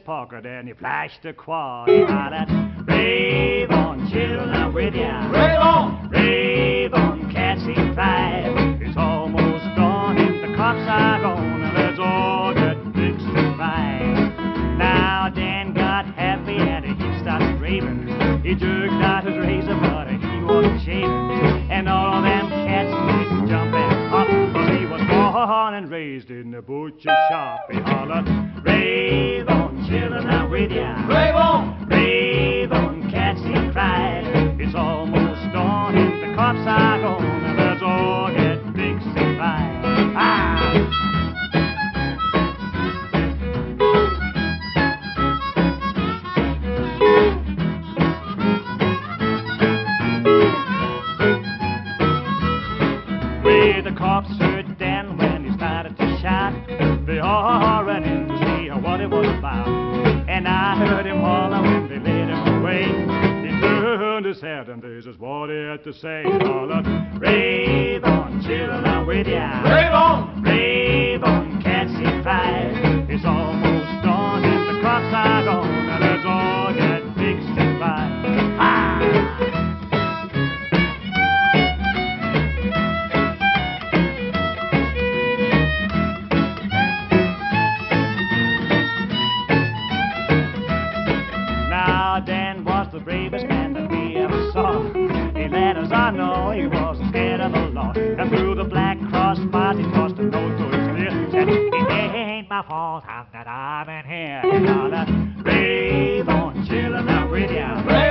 pocket and he flashed a quad. He hollered, rave on, children, I'm with ya. Rave on! Rave on, cats in pride. It's almost dawn and the cops are gone. Let's all get fixed and fine. Now Dan got happy and he started raving. He jerked out his razor, but he wasn't shaving. And all of them cats did jump and hop, 'cause he was born and raised in the butcher shop. He hollered, rave on, children, I'm with ya. Rave on! Rave on, cats he cried. It's almost dawn and the cops are gone. Let's all get fixed and fine. Ah! The cops heard Dan when he started to shout. They all ran in to see what it was about. And I heard him holler when they laid him away. He turned his head and this is what he had to say. He hollered, rave on, children, I'm with ya. Rave on! Rave on, cats he cried. It's almost dawn and the cops are gone. Now let's all get fixed and fine. Ah! Dan was the bravest man that we ever saw. He let us all know he wasn't scared of the law. And through the Black Cross bars he tossed a note to his ear. Said, it ain't my fault that I'm in here. He hollered, rave on, children, I'm with ya.